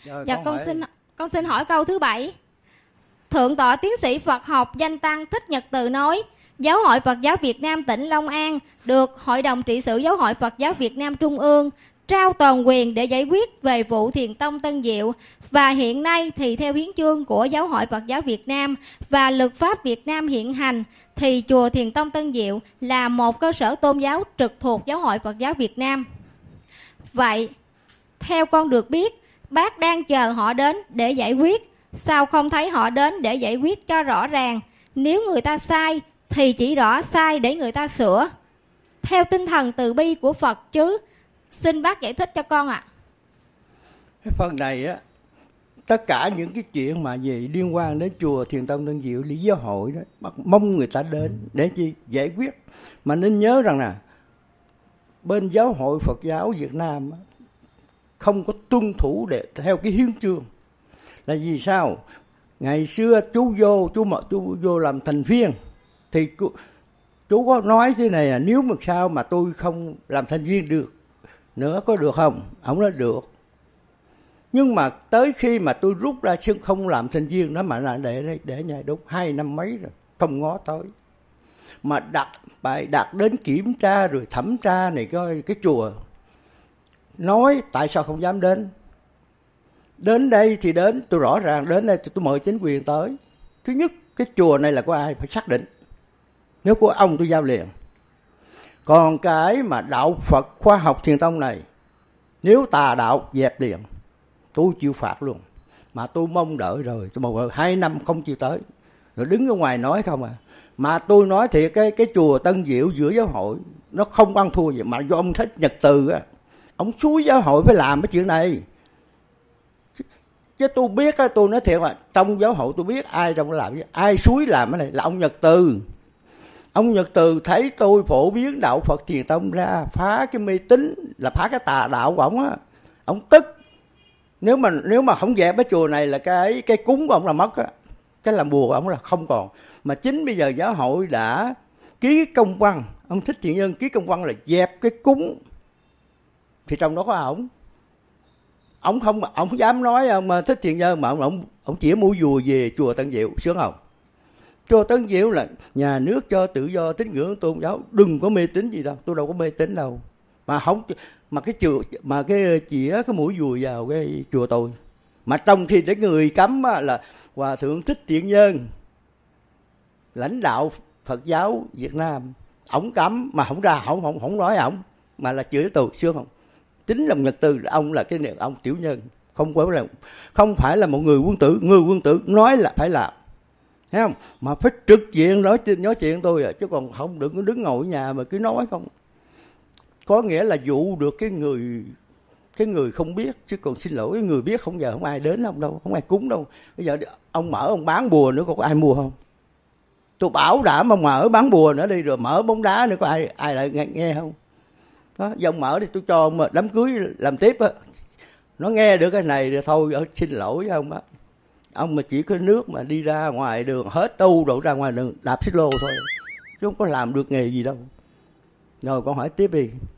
Rồi, Dạ con xin hỏi câu thứ 7. Thượng tọa tiến sĩ Phật học Danh Tăng Thích Nhật Từ nói, Giáo hội Phật giáo Việt Nam tỉnh Long An được Hội đồng trị sự Giáo hội Phật giáo Việt Nam Trung ương trao toàn quyền để giải quyết về vụ Thiền Tông Tân Diệu, và hiện nay thì theo hiến chương của Giáo hội Phật giáo Việt Nam và luật pháp Việt Nam hiện hành thì chùa Thiền Tông Tân Diệu là một cơ sở tôn giáo trực thuộc Giáo hội Phật giáo Việt Nam. Vậy theo con được biết, bác đang chờ họ đến để giải quyết, sao không thấy họ đến để giải quyết cho rõ ràng? Nếu người ta sai thì chỉ rõ sai để người ta sửa, theo tinh thần từ bi của Phật chứ. Xin bác giải thích cho con ạ. Cái phần này á, tất cả những cái chuyện mà gì liên quan đến chùa Thiền Tông Tân Diệu, lý giáo hội đó, mong người ta đến để chi giải quyết. Mà nên nhớ rằng nè, bên Giáo hội Phật giáo Việt Nam không có tuân thủ để theo cái hiến chương. Là vì sao? Ngày xưa chú vô làm thành viên thì chú có nói thế này là nếu mà sao mà tôi không làm thành viên được nữa có được không? Ông nói được. Nhưng mà tới khi mà tôi rút ra chứ không làm thành viên đó mà là để nhà đúng 2 năm mấy rồi, không ngó tới. Mà đặt đến kiểm tra rồi thẩm tra này coi cái chùa. Nói tại sao không dám đến? Đến đây thì đến, tôi rõ ràng đến đây tôi mời chính quyền tới. Thứ nhất, cái chùa này là của ai phải xác định. Nếu của ông tôi giao liền. Còn cái mà đạo Phật khoa học Thiền Tông này, nếu tà đạo dẹp liền, tôi chịu phạt luôn. Mà tôi mong đợi rồi, tôi mong đợi 2 năm không chịu tới. Rồi đứng ở ngoài nói không à. Mà tôi nói thiệt, cái chùa Tân Diệu giữa giáo hội, nó không ăn thua gì. Mà do ông Thích Nhật Từ á, ông xúi giáo hội phải làm cái chuyện này. Chứ tôi biết, tôi nói thiệt là trong giáo hội tôi biết ai trong làm gì. Ai xúi làm cái này là ông Nhật Từ. Ông Nhật Từ thấy tôi phổ biến đạo Phật Thiền Tông ra, phá cái mê tín, là phá cái tà đạo của ông á. Ông tức. Nếu mà không dẹp cái chùa này là cái cúng của ông là mất á. Cái làm bùa của ông là không còn. Mà chính bây giờ giáo hội đã ký công văn, ông Thích Thiện Nhân ký công văn là dẹp cái cúng. Thì trong đó có ông không dám nói ông Thích Thiện Nhân, mà ông chỉ mua vùa về chùa Tân Diệu, sướng không? Chùa Tân Diệu là nhà nước cho tự do tín ngưỡng tôn giáo, đừng có mê tín gì đâu, tôi đâu có mê tín đâu. Mà cái chùa mà cái chĩa cái mũi vùi vào cái chùa tôi. Mà trong khi để người cấm là Hòa thượng Thích Thiện Nhân, lãnh đạo Phật giáo Việt Nam, ổng cấm mà không ra, không nói ổng mà là chửi tôi, sướng không? Chính là Nhật Từ, ông là cái này, ông tiểu nhân, không phải là một người quân tử nói là phải làm, thấy không? Mà phải trực diện nói chuyện tôi chứ còn không đừng có đứng ngồi ở nhà mà cứ nói không. Có nghĩa là dụ được cái người không biết, chứ còn xin lỗi cái người biết không, giờ không ai đến đâu, không ai cúng đâu. Bây giờ ông mở ông bán bùa nữa, có ai mua không? Tôi bảo đảm ông mở bán bùa nữa đi, rồi mở bóng đá nữa, có ai lại nghe không? Đó, giờ ông mở đi, tôi cho ông đám cưới làm tiếp á. Nó nghe được cái này rồi thôi, xin lỗi với ông á. Ông mà chỉ có nước mà đi ra ngoài đường hết tu rồi ra ngoài đường đạp xích lô thôi, chứ không có làm được nghề gì đâu. Rồi con hỏi tiếp đi.